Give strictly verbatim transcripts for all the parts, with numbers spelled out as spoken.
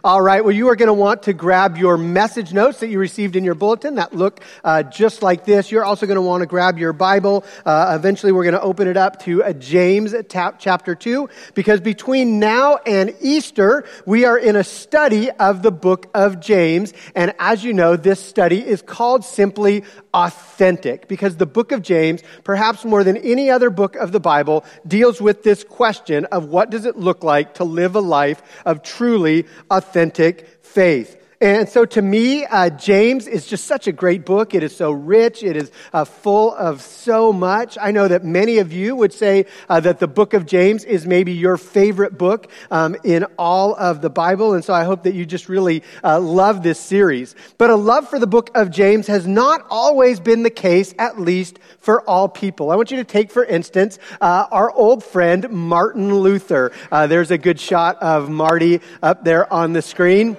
All right, well, you are going to want to grab your message notes that you received in your bulletin that look uh, just like this. You're also going to want to grab your Bible. Uh, eventually, we're going to open it up to uh, James ta- chapter two, because between now and Easter, we are in a study of the book of James. And as you know, this study is called simply Authentic, because the book of James, perhaps more than any other book of the Bible, deals with this question of what does it look like to live a life of truly authentic faith. And so to me, uh, James is just such a great book. It is so rich. It is uh, full of so much. I know that many of you would say uh, that the book of James is maybe your favorite book um, in all of the Bible. And so I hope that you just really uh, love this series. But a love for the book of James has not always been the case, at least for all people. I want you to take, for instance, uh, our old friend, Martin Luther. Uh, there's a good shot of Marty up there on the screen.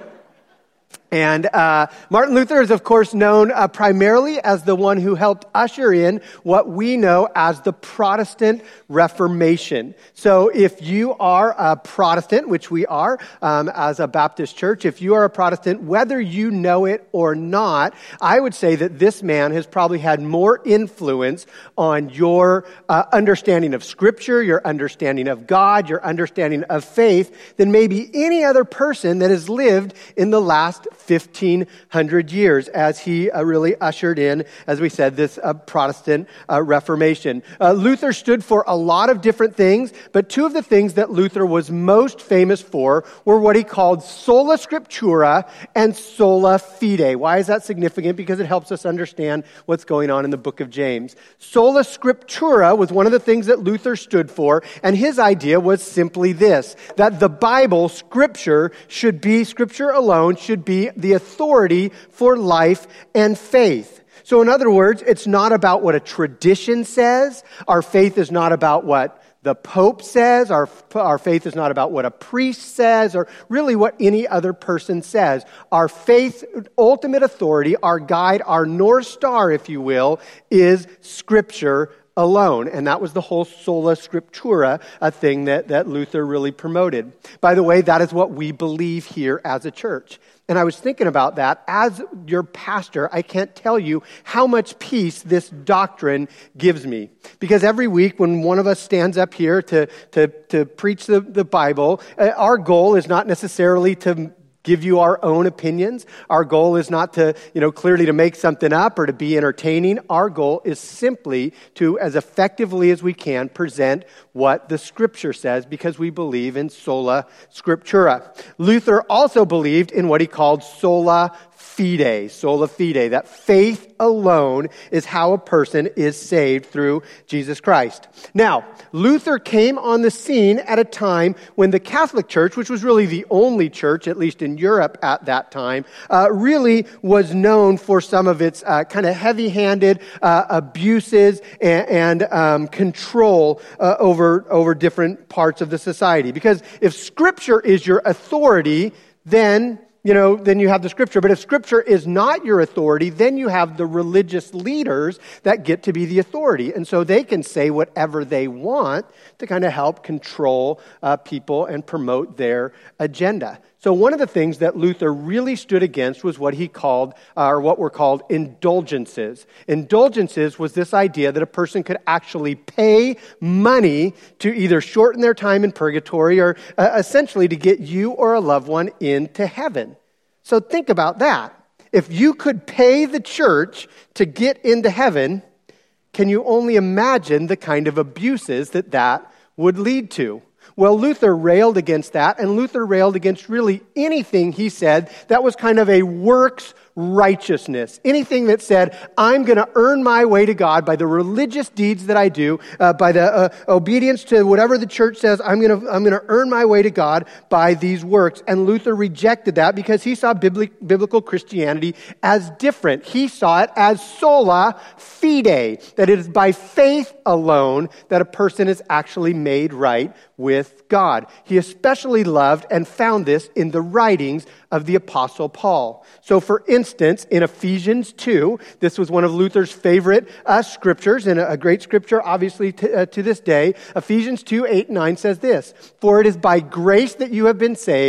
And uh, Martin Luther is, of course, known uh, primarily as the one who helped usher in what we know as the Protestant Reformation. So if you are a Protestant, which we are um, as a Baptist church, if you are a Protestant, whether you know it or not, I would say that this man has probably had more influence on your uh, understanding of Scripture, your understanding of God, your understanding of faith than maybe any other person that has lived in the last fifteen hundred years, as he uh, really ushered in, as we said, this uh, Protestant uh, Reformation. Uh, Luther stood for a lot of different things, but two of the things that Luther was most famous for were what he called sola scriptura and sola fide. Why is that significant? Because it helps us understand what's going on in the book of James. Sola scriptura was one of the things that Luther stood for, and his idea was simply this, that the Bible, Scripture, should be, Scripture alone, should be the authority for life and faith. So in other words, it's not about what a tradition says. Our faith is not about what the Pope says. Our, our faith is not about what a priest says or really what any other person says. Our faith, ultimate authority, our guide, our North Star, if you will, is Scripture alone. And that was the whole sola scriptura, a thing that, that Luther really promoted. By the way, that is what we believe here as a church. And I was thinking about that. As your pastor, I can't tell you how much peace this doctrine gives me. Because every week when one of us stands up here to, to, to preach the, the Bible, our goal is not necessarily to give you our own opinions. Our goal is not to, you know, clearly to make something up or to be entertaining. Our goal is simply to, as effectively as we can, present what the Scripture says, because we believe in sola scriptura. Luther also believed in what he called sola fide, sola fide, that faith alone is how a person is saved through Jesus Christ. Now, Luther came on the scene at a time when the Catholic Church, which was really the only church, at least in Europe at that time, uh, really was known for some of its uh, kind of heavy-handed uh, abuses and, and um, control uh, over, over different parts of the society. Because if Scripture is your authority, then You know, then you have the Scripture. But if Scripture is not your authority, then you have the religious leaders that get to be the authority. And so they can say whatever they want to kind of help control uh, people and promote their agenda. So one of the things that Luther really stood against was what he called, uh, or what were called indulgences. Indulgences was this idea that a person could actually pay money to either shorten their time in purgatory or uh, essentially to get you or a loved one into heaven. So think about that. If you could pay the church to get into heaven, can you only imagine the kind of abuses that that would lead to? Well, Luther railed against that, and Luther railed against really anything, he said, that was kind of a works righteousness. Anything that said, I'm going to earn my way to God by the religious deeds that I do, uh, by the uh, obedience to whatever the church says, I'm going to I'm going to earn my way to God by these works. And Luther rejected that because he saw bibli- biblical Christianity as different. He saw it as sola fide, that it is by faith alone that a person is actually made right with God. He especially loved and found this in the writings of the Apostle Paul. So for instance, in Ephesians two, this was one of Luther's favorite uh, scriptures, and a, a great scripture obviously to, uh, to this day. Ephesians two, eight, and nine says this, "For it is by grace that you have been saved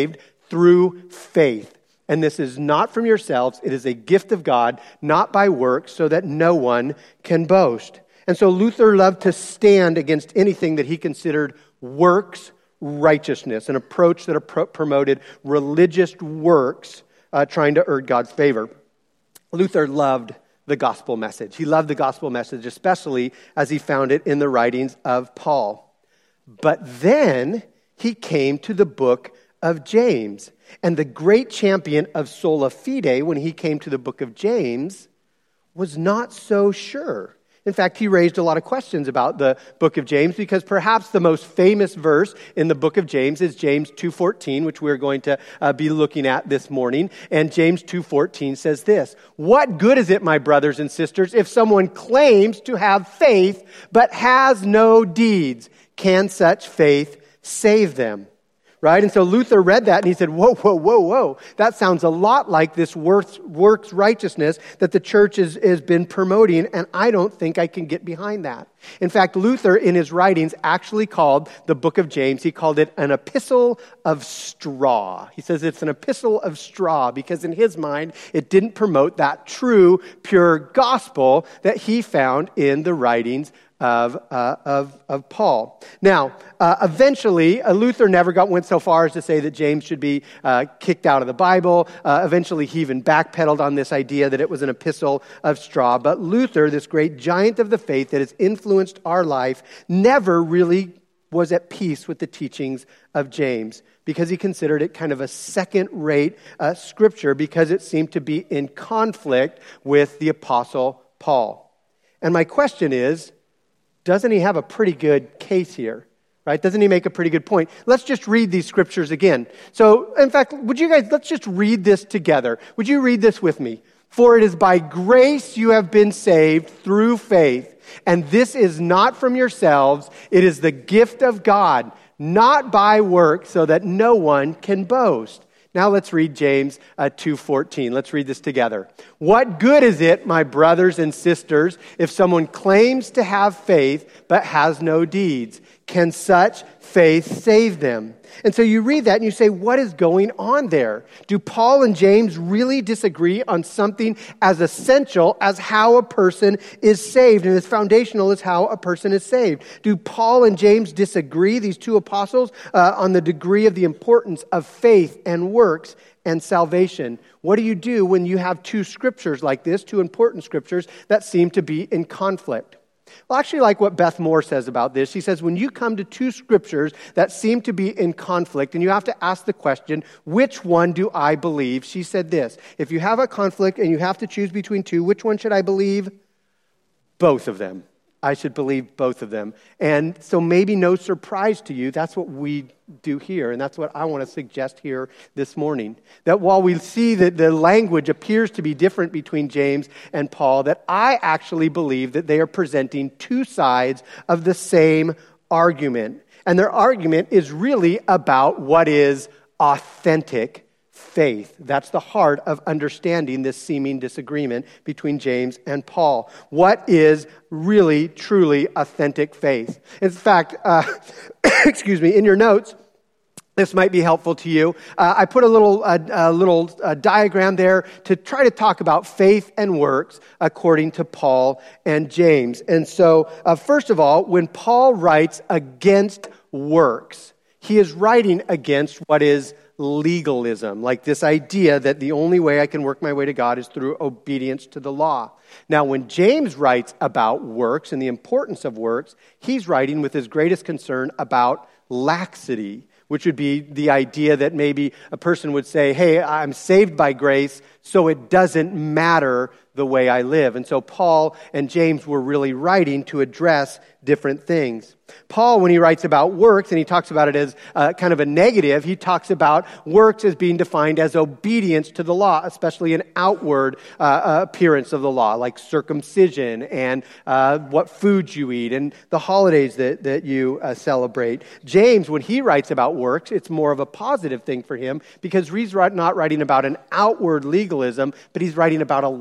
through faith. And this is not from yourselves, it is a gift of God, not by works, so that no one can boast. And so Luther loved to stand against anything that he considered works righteousness, an approach that promoted religious works uh, trying to earn God's favor. Luther loved the gospel message. He loved the gospel message, especially as he found it in the writings of Paul. But then he came to the book of James. And the great champion of sola fide, when he came to the book of James, was not so sure. In fact, he raised a lot of questions about the book of James because perhaps the most famous verse in the book of James is James two fourteen, which we're going to uh, be looking at this morning. And James two fourteen says this: "What good is it, my brothers and sisters, if someone claims to have faith but has no deeds? Can such faith save them?" Right? And so Luther read that and he said, whoa, whoa, whoa, whoa. That sounds a lot like this works, works righteousness that the church has, has been promoting, and I don't think I can get behind that. In fact, Luther in his writings actually called the book of James, he called it an epistle of straw. He says it's an epistle of straw because in his mind, it didn't promote that true, pure gospel that he found in the writings Of, uh, of of Paul. Now, uh, eventually, uh, Luther never got went so far as to say that James should be uh, kicked out of the Bible. Uh, eventually, he even backpedaled on this idea that it was an epistle of straw. But Luther, this great giant of the faith that has influenced our life, never really was at peace with the teachings of James because he considered it kind of a second-rate uh, scripture because it seemed to be in conflict with the Apostle Paul. And my question is, doesn't he have a pretty good case here, right? Doesn't he make a pretty good point? Let's just read these scriptures again. So, in fact, would you guys, let's just read this together. Would you read this with me? "For it is by grace you have been saved through faith, and this is not from yourselves, it is the gift of God, not by works, so that no one can boast." Now let's read James uh, two fourteen. Let's read this together. "What good is it, my brothers and sisters, if someone claims to have faith but has no deeds? Can such faith save them?" And so you read that and you say, what is going on there? Do Paul and James really disagree on something as essential as how a person is saved and as foundational as how a person is saved? Do Paul and James disagree, these two apostles, uh, on the degree of the importance of faith and works and salvation? What do you do when you have two scriptures like this, two important scriptures that seem to be in conflict? Well, actually, like what Beth Moore says about this, she says, when you come to two scriptures that seem to be in conflict, and you have to ask the question, which one do I believe? She said this: if you have a conflict and you have to choose between two, which one should I believe? Both of them. I should believe both of them. And so maybe no surprise to you, that's what we do here. And that's what I want to suggest here this morning. That while we see that the language appears to be different between James and Paul, that I actually believe that they are presenting two sides of the same argument. And their argument is really about what is authentic faith. That's the heart of understanding this seeming disagreement between James and Paul. What is really, truly authentic faith? In fact, uh, excuse me, in your notes, this might be helpful to you. Uh, I put a little, uh, a little uh, diagram there to try to talk about faith and works according to Paul and James. And so, uh, first of all, when Paul writes against works, he is writing against what is legalism, like this idea that the only way I can work my way to God is through obedience to the law. Now, when James writes about works and the importance of works, he's writing with his greatest concern about laxity, which would be the idea that maybe a person would say, hey, I'm saved by grace, so it doesn't matter the way I live. And so Paul and James were really writing to address different things. Paul, when he writes about works, and he talks about it as uh, kind of a negative, he talks about works as being defined as obedience to the law, especially an outward uh, appearance of the law, like circumcision and uh, what foods you eat and the holidays that, that you uh, celebrate. James, when he writes about works, it's more of a positive thing for him because he's not writing about an outward legalism, but he's writing about a lifestyle.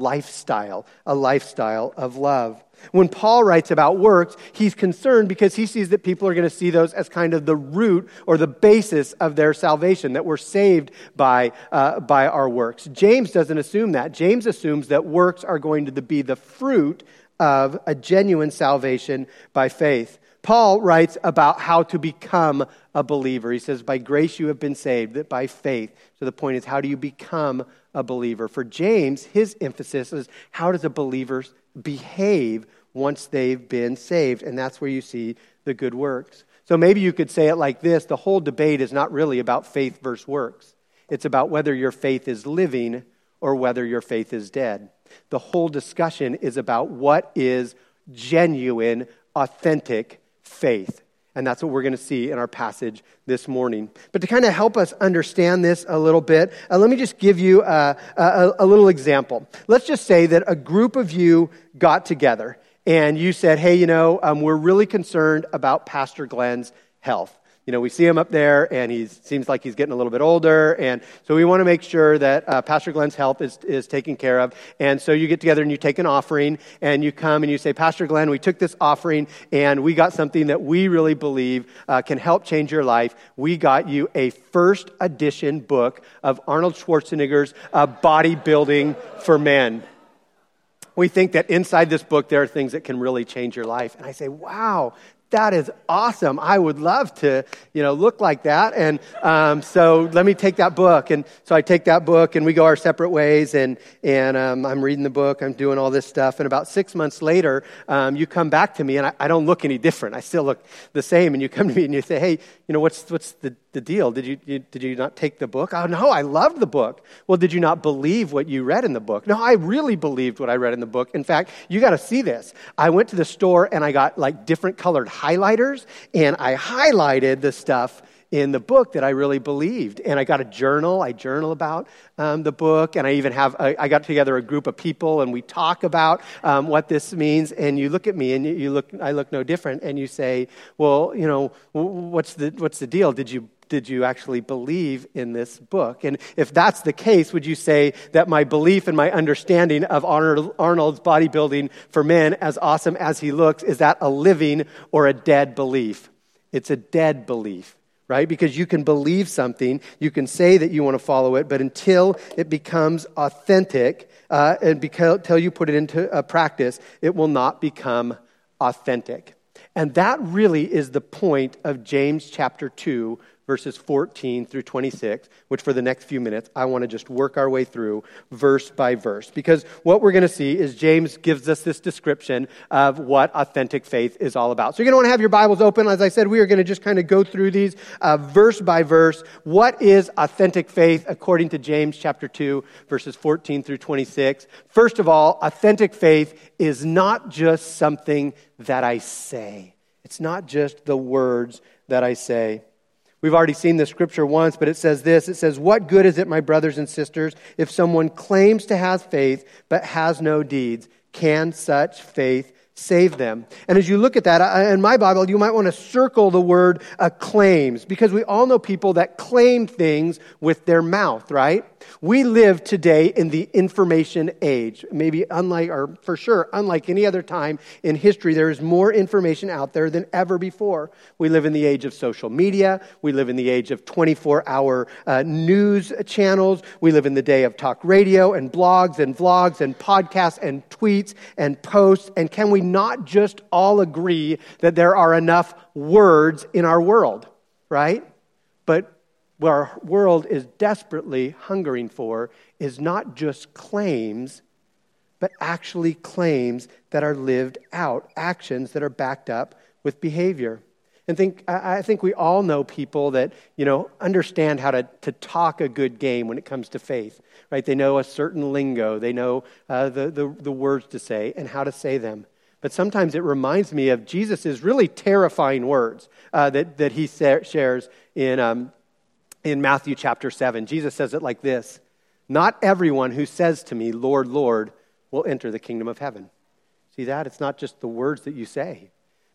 style, a lifestyle of love. When Paul writes about works, he's concerned because he sees that people are going to see those as kind of the root or the basis of their salvation, that we're saved by, uh, by our works. James doesn't assume that. James assumes that works are going to be the fruit of a genuine salvation by faith. Paul writes about how to become a believer. He says, by grace you have been saved, that by faith. So the point is, how do you become a believer? For James, his emphasis is, how does a believer behave once they've been saved? And that's where you see the good works. So maybe you could say it like this: the whole debate is not really about faith versus works. It's about whether your faith is living or whether your faith is dead. The whole discussion is about what is genuine, authentic faith. And that's what we're going to see in our passage this morning. But to kind of help us understand this a little bit, uh, let me just give you a, a, a little example. Let's just say that a group of you got together and you said, hey, you know, um, we're really concerned about Pastor Glenn's health. You know, we see him up there, and he seems like he's getting a little bit older, and so we want to make sure that uh, Pastor Glenn's health is, is taken care of. And so you get together and you take an offering, and you come and you say, Pastor Glenn, we took this offering, and we got something that we really believe uh, can help change your life. We got you a first edition book of Arnold Schwarzenegger's uh, Bodybuilding for Men. We think that inside this book there are things that can really change your life. And I say, wow, that is awesome. I would love to, you know, look like that. And um, so let me take that book. And so I take that book and we go our separate ways. And and um, I'm reading the book. I'm doing all this stuff. And about six months later, um, you come back to me and I, I don't look any different. I still look the same. And you come to me and you say, hey, you know, what's what's the, the deal? Did you, you did you not take the book? Oh, no, I loved the book. Well, did you not believe what you read in the book? No, I really believed what I read in the book. In fact, you got to see this. I went to the store and I got like different colored highlighters, and I highlighted the stuff in the book that I really believed. And I got a journal. I journal about um, the book, and I even have, I, I got together a group of people, and we talk about um, what this means. And you look at me, and you, you look, I look no different, and you say, well, you know, what's the what's the deal? Did you Did you actually believe in this book? And if that's the case, would you say that my belief and my understanding of Arnold's Bodybuilding for Men, as awesome as he looks, is that a living or a dead belief? It's a dead belief, right? Because you can believe something, you can say that you want to follow it, but until it becomes authentic, uh, and because, until you put it into uh, practice, it will not become authentic. And that really is the point of James chapter two, verses fourteen through twenty-six, which for the next few minutes, I want to just work our way through verse by verse. Because what we're going to see is James gives us this description of what authentic faith is all about. So you're going to want to have your Bibles open. As I said, we are going to just kind of go through these uh, verse by verse. What is authentic faith according to James chapter two, verses fourteen through twenty-six? First of all, authentic faith is not just something that I say. It's not just the words that I say. We've already seen this scripture once, but it says this. It says, what good is it, my brothers and sisters, if someone claims to have faith but has no deeds? Can such faith save them? And as you look at that, in my Bible, you might want to circle the word uh, claims, because we all know people that claim things with their mouth, right? We live today in the information age. Maybe unlike, or for sure, unlike any other time in history, there is more information out there than ever before. We live in the age of social media. We live in the age of twenty-four hour uh, news channels. We live in the day of talk radio and blogs and vlogs and podcasts and tweets and posts. And can we not just all agree that there are enough words in our world, right? But what our world is desperately hungering for is not just claims, but actually claims that are lived out, actions that are backed up with behavior. And think I think we all know people that, you know, understand how to, to talk a good game when it comes to faith, right? They know a certain lingo. They know uh, the, the, the words to say and how to say them. But sometimes it reminds me of Jesus' really terrifying words uh, that, that he sa- shares in um, in Matthew chapter seven. Jesus says it like this: not everyone who says to me, Lord, Lord, will enter the kingdom of heaven. See that? It's not just the words that you say,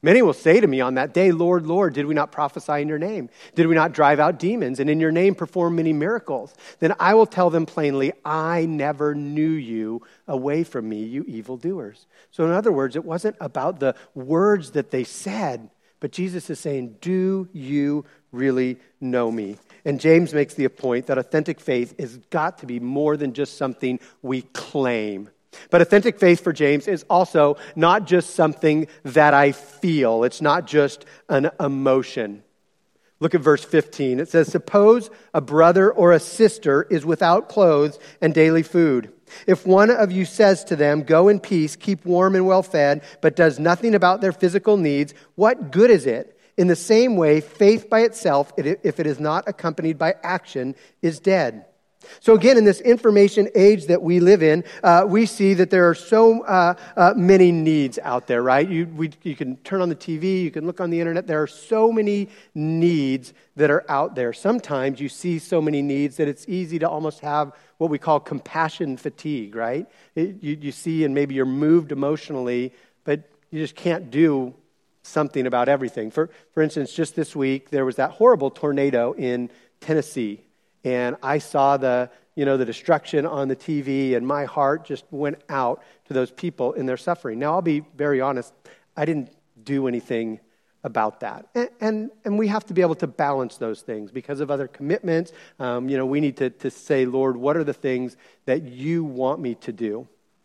Many will say to me on that day, Lord, Lord, did we not prophesy in your name? Did we not drive out demons and in your name perform many miracles? Then I will tell them plainly, I never knew you. Away from me, you evildoers. So in other words, it wasn't about the words that they said, but Jesus is saying, do you really know me? And James makes the point that authentic faith has got to be more than just something we claim. But authentic faith for James is also not just something that I feel. It's not just an emotion. Look at verse fifteen. It says, suppose a brother or a sister is without clothes and daily food. If one of you says to them, go in peace, keep warm and well fed, but does nothing about their physical needs, what good is it? In the same way, faith by itself, if it is not accompanied by action, is dead. So again, in this information age that we live in, uh, we see that there are so uh, uh, many needs out there, right? You, we, you can turn on the T V, you can look on the internet. There are so many needs that are out there. Sometimes you see so many needs that it's easy to almost have what we call compassion fatigue, right? It, you, you see and maybe you're moved emotionally, but you just can't do something about everything. For, for instance, just this week, there was that horrible tornado in Tennessee. And I saw the, you know, the destruction on the T V, and my heart just went out to those people in their suffering. Now, I'll be very honest, I didn't do anything about that. And and, and we have to be able to balance those things because of other commitments. Um, you know, we need to, to say, Lord, what are the things that you want me to do?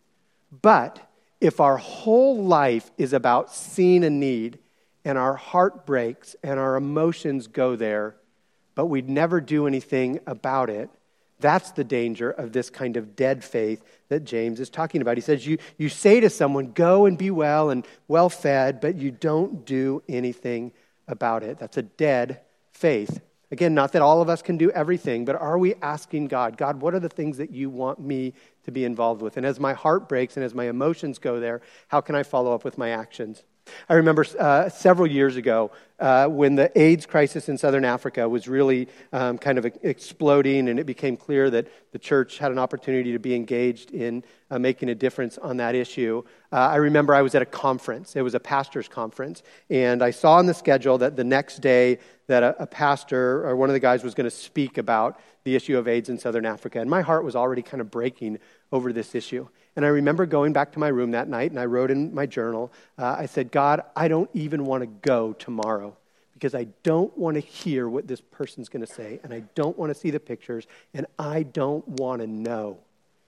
But if our whole life is about seeing a need, and our heart breaks, and our emotions go there, but we'd never do anything about it, that's the danger of this kind of dead faith that James is talking about. He says, you, you say to someone, go and be well and well-fed, but you don't do anything about it. That's a dead faith. Again, not that all of us can do everything, but are we asking God, God, what are the things that you want me to be involved with? And as my heart breaks and as my emotions go there, how can I follow up with my actions? I remember uh, several years ago uh, when the AIDS crisis in Southern Africa was really um, kind of exploding, and it became clear that the church had an opportunity to be engaged in uh, making a difference on that issue. Uh, I remember I was at a conference. It was a pastor's conference, and I saw on the schedule that the next day that a, a pastor or one of the guys was going to speak about the issue of AIDS in Southern Africa, and my heart was already kind of breaking over this issue. And I remember going back to my room that night, and I wrote in my journal, uh, I said, God, I don't even want to go tomorrow because I don't want to hear what this person's going to say, and I don't want to see the pictures, and I don't want to know.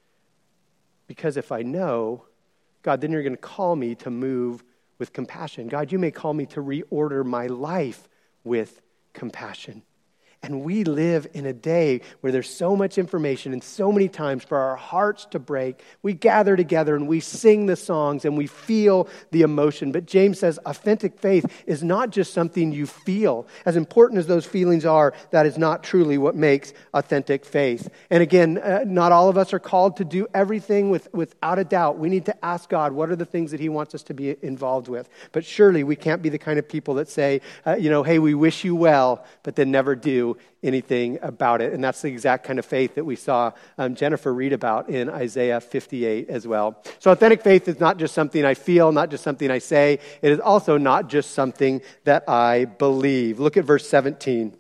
Because if I know, God, then you're going to call me to move with compassion. God, you may call me to reorder my life with compassion. And we live in a day where there's so much information and so many times for our hearts to break. We gather together and we sing the songs and we feel the emotion. But James says authentic faith is not just something you feel. As important as those feelings are, that is not truly what makes authentic faith. And again, uh, not all of us are called to do everything with, without a doubt. We need to ask God, what are the things that he wants us to be involved with? But surely we can't be the kind of people that say, uh, you know, hey, we wish you well, but then never do anything about it. And that's the exact kind of faith that we saw um, Jennifer read about in Isaiah fifty-eight as well. So authentic faith is not just something I feel, not just something I say. It is also not just something that I believe. Look at verse seventeen.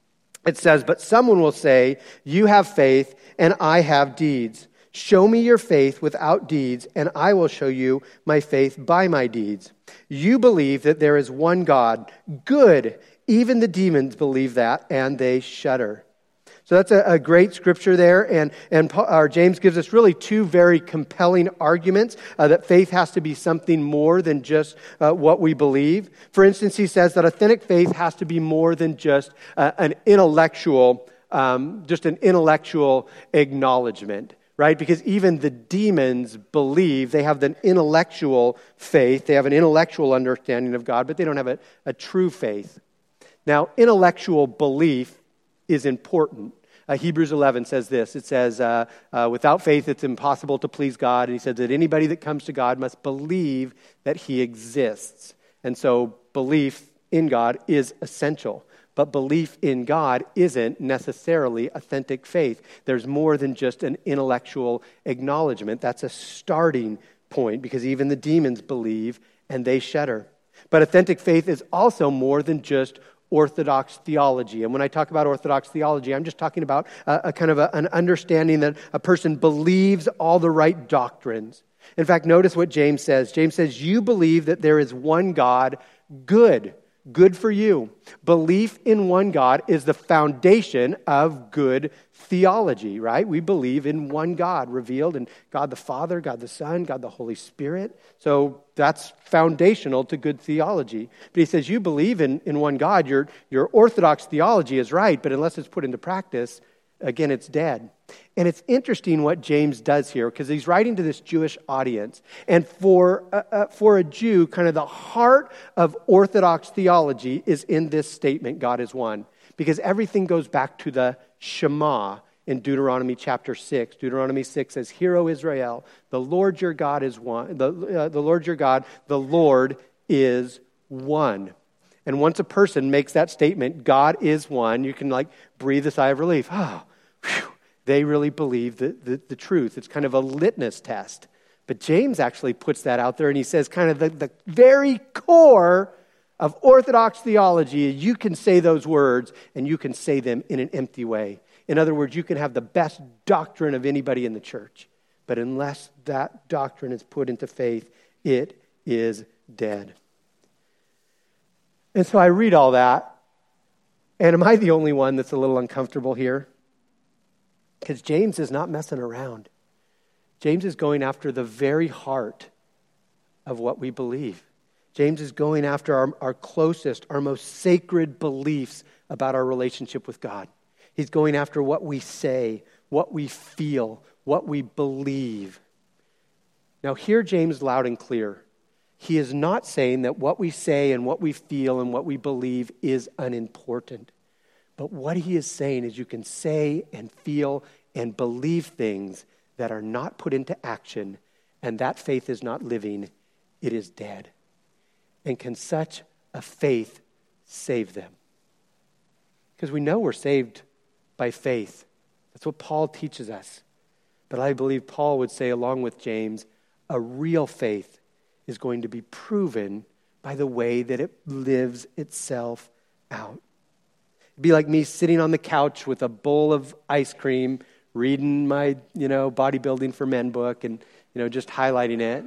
It says, but someone will say, you have faith and I have deeds. Show me your faith without deeds, and I will show you my faith by my deeds. You believe that there is one God. Good. Even the demons believe that, and they shudder. So that's a, a great scripture there, and, and uh, James gives us really two very compelling arguments uh, that faith has to be something more than just uh, what we believe. For instance, he says that authentic faith has to be more than just uh, an intellectual, um, just an intellectual acknowledgement. Right? Because even the demons believe, they have an intellectual faith, they have an intellectual understanding of God, but they don't have a, a true faith. Now, intellectual belief is important. Uh, Hebrews eleven says this. It says, uh, uh, without faith, it's impossible to please God. And he says that anybody that comes to God must believe that he exists. And so belief in God is essential. But belief in God isn't necessarily authentic faith. There's more than just an intellectual acknowledgement. That's a starting point because even the demons believe and they shudder. But authentic faith is also more than just orthodox theology. And when I talk about orthodox theology, I'm just talking about a, a kind of a, an understanding that a person believes all the right doctrines. In fact, notice what James says. James says, you believe that there is one God, good, good for you. Belief in one God is the foundation of good theology, right? We believe in one God revealed in God the Father, God the Son, God the Holy Spirit. So that's foundational to good theology. But he says, you believe in, in one God. Your, your orthodox theology is right, but unless it's put into practice, again, it's dead. And it's interesting what James does here, because he's writing to this Jewish audience. And for, uh, uh, for a Jew, kind of the heart of orthodox theology is in this statement, God is one. Because everything goes back to the Shema in Deuteronomy chapter six. Deuteronomy six says, Hear, O Israel, the Lord your God is one. The, uh, the Lord your God, the Lord is one. And once a person makes that statement, God is one, you can like breathe a sigh of relief. Oh, whew, they really believe the, the, the truth. It's kind of a litmus test. But James actually puts that out there, and he says kind of the, the very core of orthodox theology, you can say those words, and you can say them in an empty way. In other words, you can have the best doctrine of anybody in the church, but unless that doctrine is put into faith, it is dead. And so I read all that, and am I the only one that's a little uncomfortable here? Because James is not messing around. James is going after the very heart of what we believe. James is going after our, our closest, our most sacred beliefs about our relationship with God. He's going after what we say, what we feel, what we believe. Now, hear James loud and clear. He is not saying that what we say and what we feel and what we believe is unimportant. But what he is saying is you can say and feel and believe things that are not put into action, and that faith is not living, it is dead. And can such a faith save them? Because we know we're saved by faith. That's what Paul teaches us. But I believe Paul would say, along with James, a real faith is going to be proven by the way that it lives itself out. It'd be like me sitting on the couch with a bowl of ice cream, reading my, you know, Bodybuilding for Men book and, you know, just highlighting it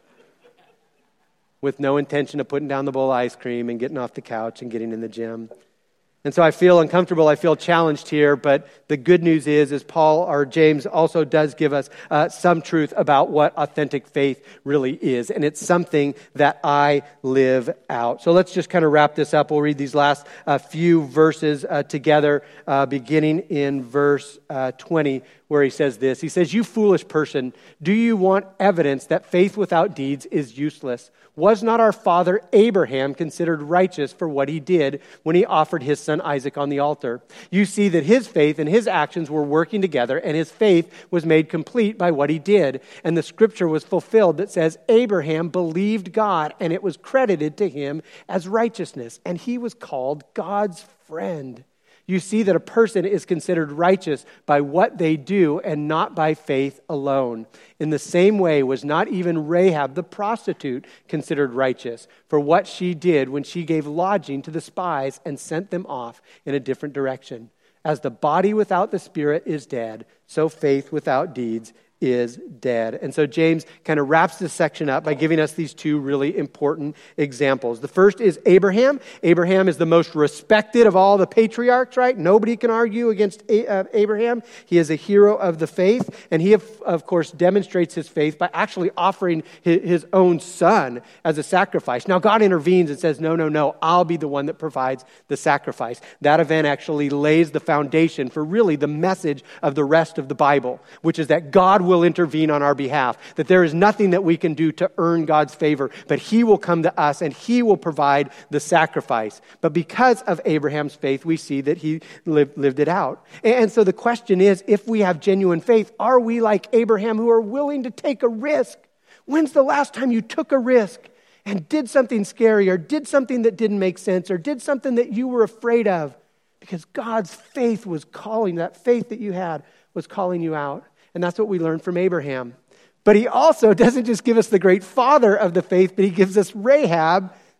with no intention of putting down the bowl of ice cream and getting off the couch and getting in the gym. And so I feel uncomfortable, I feel challenged here, but the good news is, is Paul or James also does give us uh, some truth about what authentic faith really is. And it's something that I live out. So let's just kind of wrap this up. We'll read these last uh, few verses uh, together, uh, beginning in verse uh, twenty, where he says this. He says, you foolish person, do you want evidence that faith without deeds is useless? Was not our father Abraham considered righteous for what he did when he offered his son Isaac on the altar? You see that his faith and his actions were working together, and his faith was made complete by what he did. And the scripture was fulfilled that says, Abraham believed God, and it was credited to him as righteousness, and he was called God's friend. You see that a person is considered righteous by what they do and not by faith alone. In the same way was not even Rahab the prostitute considered righteous for what she did when she gave lodging to the spies and sent them off in a different direction. As the body without the spirit is dead, so faith without deeds is dead. And so James kind of wraps this section up by giving us these two really important examples. The first is Abraham. Abraham is the most respected of all the patriarchs, right? Nobody can argue against Abraham. He is a hero of the faith, and he, of course, demonstrates his faith by actually offering his own son as a sacrifice. Now, God intervenes and says, no, no, no, I'll be the one that provides the sacrifice. That event actually lays the foundation for really the message of the rest of the Bible, which is that God will intervene on our behalf, that there is nothing that we can do to earn God's favor, but he will come to us and he will provide the sacrifice. But because of Abraham's faith, we see that he lived, lived it out. And so the question is, if we have genuine faith, are we like Abraham who are willing to take a risk? When's the last time you took a risk and did something scary or did something that didn't make sense or did something that you were afraid of? Because God's faith was calling, that faith that you had was calling you out. And that's what we learned from Abraham. But he also doesn't just give us the great father of the faith, but he gives us Rahab,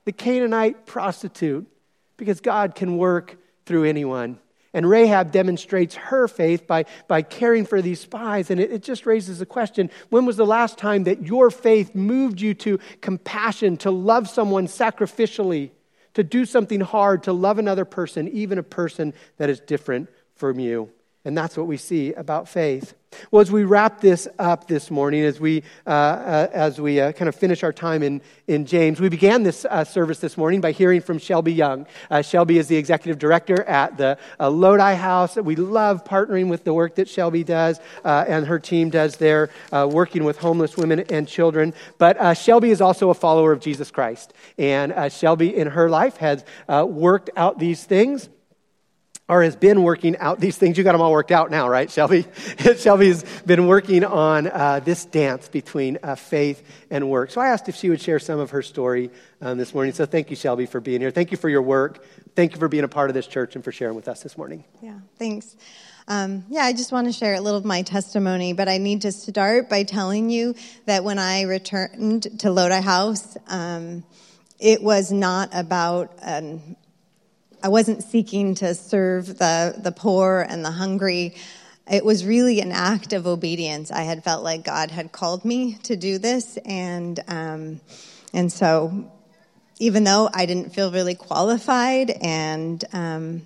the Canaanite prostitute, because God can work through anyone. And Rahab demonstrates her faith by, by caring for these spies. And it, it just raises the question, when was the last time that your faith moved you to compassion, to love someone sacrificially, to do something hard, to love another person, even a person that is different from you? And that's what we see about faith. Well, as we wrap this up this morning, as we uh, uh, as we uh, kind of finish our time in, in James, we began this uh, service this morning by hearing from Shelby Young. Uh, Shelby is the executive director at the uh, Lodi House. We love partnering with the work that Shelby does uh, and her team does there, uh, working with homeless women and children. But uh, Shelby is also a follower of Jesus Christ. And uh, Shelby, in her life, has uh, worked out these things, or has been working out these things. You got them all worked out now, right, Shelby? Shelby's been working on uh, this dance between uh, faith and work. So I asked if she would share some of her story um, this morning. So thank you, Shelby, for being here. Thank you for your work. Thank you for being a part of this church and for sharing with us this morning. Yeah, thanks. Um, yeah, I just want to share a little of my testimony, but I need to start by telling you that when I returned to Lodi House, um, it was not about an I wasn't seeking to serve the, the poor and the hungry. It was really an act of obedience. I had felt like God had called me to do this. And um, and so even though I didn't feel really qualified and um,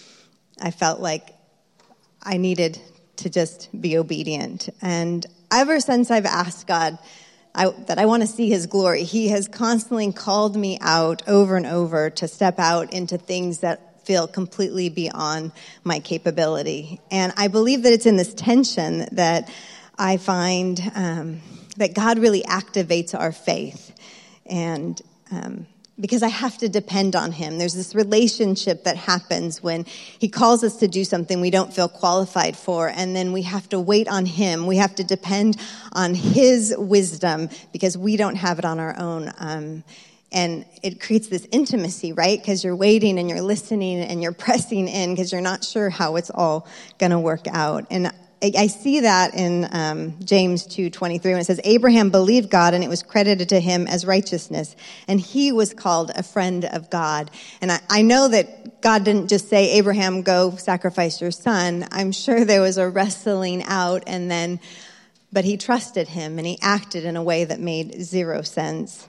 I felt like I needed to just be obedient. And ever since I've asked God I, that I want to see his glory, he has constantly called me out over and over to step out into things that feel completely beyond my capability. And I believe that it's in this tension that I find um, that God really activates our faith. And um, because I have to depend on him. There's this relationship that happens when he calls us to do something we don't feel qualified for, and then we have to wait on him. We have to depend on his wisdom because we don't have it on our own. Um, and it creates this intimacy, right? Because you're waiting and you're listening and you're pressing in because you're not sure how it's all going to work out. And I see that in um, James two twenty-three when it says, Abraham believed God and it was credited to him as righteousness. And he was called a friend of God. And I, I know that God didn't just say, Abraham, go sacrifice your son. I'm sure there was a wrestling out and then, but he trusted him and he acted in a way that made zero sense.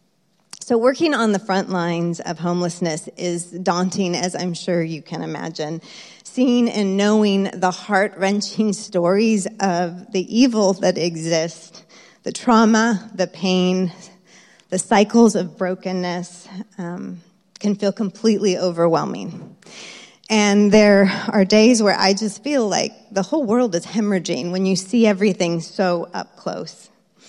So working on the front lines of homelessness is daunting, as I'm sure you can imagine. Seeing and knowing the heart-wrenching stories of the evil that exists, the trauma, the pain, the cycles of brokenness um, can feel completely overwhelming. And there are days where I just feel like the whole world is hemorrhaging when you see everything so up close.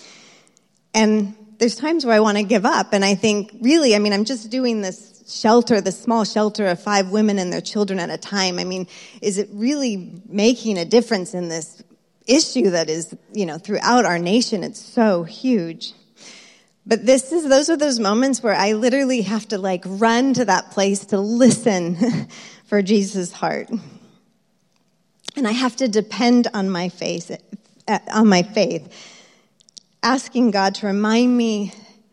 And there's times where I want to give up, and I think, really, I mean, I'm just doing this shelter, this small shelter of five women and their children at a time. I mean, is it really making a difference in this issue that is, you know, throughout our nation? It's so huge. But this is, those are those moments where I literally have to like run to that place to listen for Jesus' heart. And I have to depend on my faith, on my faith, asking God to remind me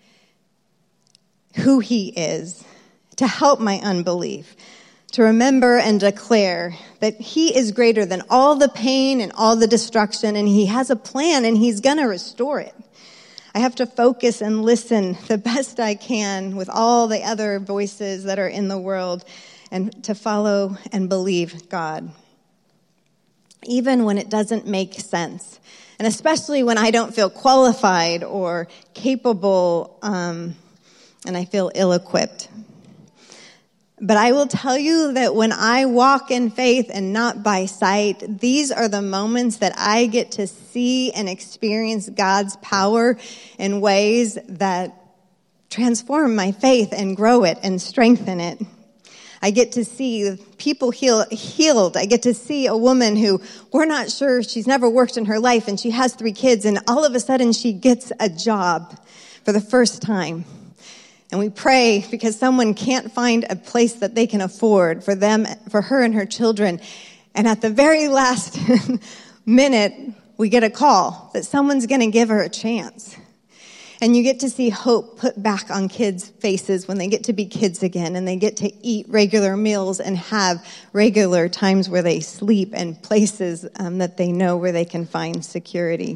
who he is, to help my unbelief, to remember and declare that he is greater than all the pain and all the destruction, and he has a plan and he's going to restore it. I have to focus and listen the best I can with all the other voices that are in the world and to follow and believe God, even when it doesn't make sense. And especially when I don't feel qualified or capable, um, and I feel ill-equipped. But I will tell you that when I walk in faith and not by sight, these are the moments that I get to see and experience God's power in ways that transform my faith and grow it and strengthen it. I get to see people heal, healed. I get to see a woman who we're not sure, she's never worked in her life, and she has three kids, and all of a sudden she gets a job for the first time. And we pray because someone can't find a place that they can afford for them, for her and her children. And at the very last minute, we get a call that someone's going to give her a chance. And you get to see hope put back on kids' faces when they get to be kids again, and they get to eat regular meals and have regular times where they sleep and places um, that they know where they can find security.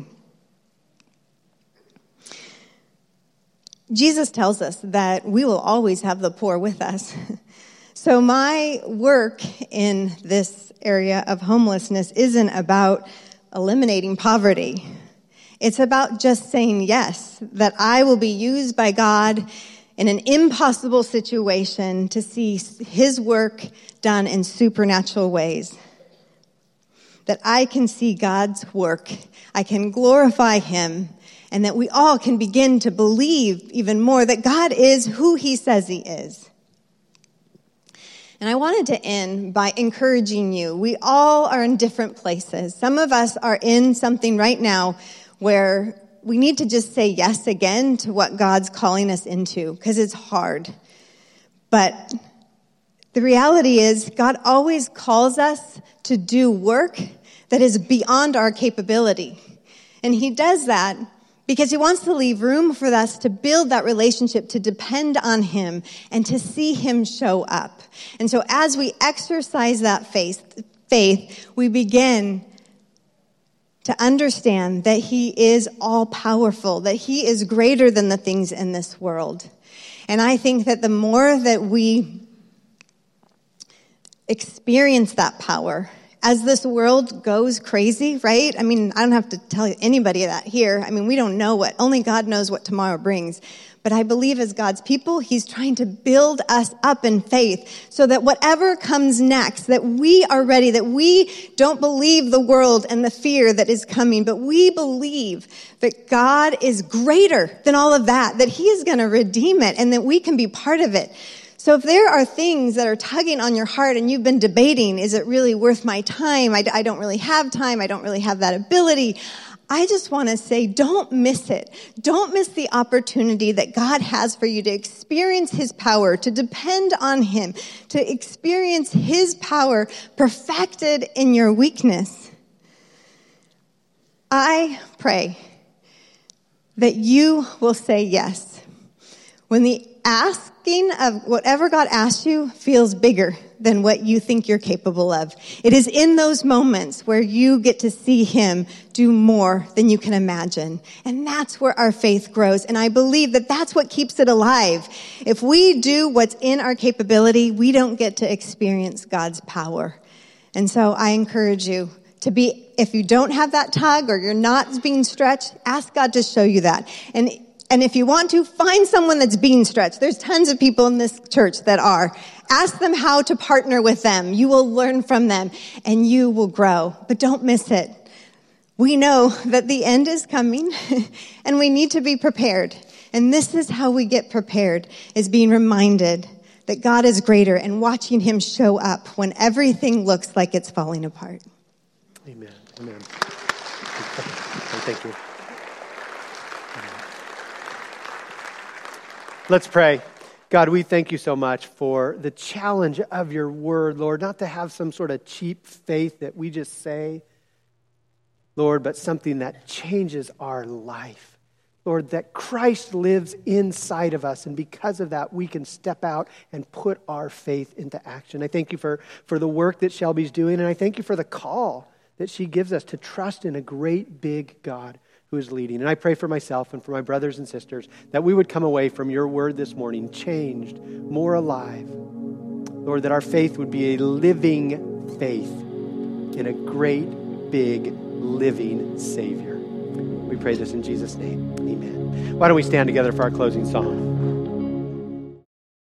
Jesus tells us that we will always have the poor with us. So my work in this area of homelessness isn't about eliminating poverty. It's about just saying yes, that I will be used by God in an impossible situation to see his work done in supernatural ways. That I can see God's work, I can glorify him, and that we all can begin to believe even more that God is who he says he is. And I wanted to end by encouraging you. We all are in different places. Some of us are in something right now where we need to just say yes again to what God's calling us into, because it's hard. But the reality is God always calls us to do work that is beyond our capability. And he does that because he wants to leave room for us to build that relationship, to depend on him, and to see him show up. And so as we exercise that faith, faith, we begin to understand that he is all-powerful, that he is greater than the things in this world. And I think that the more that we experience that power, as this world goes crazy, right? I mean, I don't have to tell anybody that here. I mean, we don't know what, only God knows what tomorrow brings. But I believe as God's people, he's trying to build us up in faith so that whatever comes next, that we are ready, that we don't believe the world and the fear that is coming, but we believe that God is greater than all of that, that he is going to redeem it and that we can be part of it. So if there are things that are tugging on your heart and you've been debating, is it really worth my time? I, I don't really have time. I don't really have that ability. I just want to say, don't miss it. Don't miss the opportunity that God has for you to experience his power, to depend on him, to experience his power perfected in your weakness. I pray that you will say yes. When the asking of whatever God asks you feels bigger than what you think you're capable of. It is in those moments where you get to see him do more than you can imagine. And that's where our faith grows. And I believe that that's what keeps it alive. If we do what's in our capability, we don't get to experience God's power. And so I encourage you to be, if you don't have that tug or you're not being stretched, ask God to show you that. And And if you want to, find someone that's being stretched. There's tons of people in this church that are. Ask them how to partner with them. You will learn from them, and you will grow. But don't miss it. We know that the end is coming, and we need to be prepared. And this is how we get prepared, is being reminded that God is greater and watching him show up when everything looks like it's falling apart. Amen. Amen. Thank you. Let's pray. God, we thank you so much for the challenge of your word, Lord, not to have some sort of cheap faith that we just say, Lord, but something that changes our life. Lord, that Christ lives inside of us, and because of that, we can step out and put our faith into action. I thank you for, for the work that Shelby's doing, and I thank you for the call that she gives us to trust in a great, big God who is leading. And I pray for myself and for my brothers and sisters that we would come away from your word this morning changed, more alive. Lord, that our faith would be a living faith in a great, big, living Savior. We pray this in Jesus' name. Amen. Why don't we stand together for our closing song?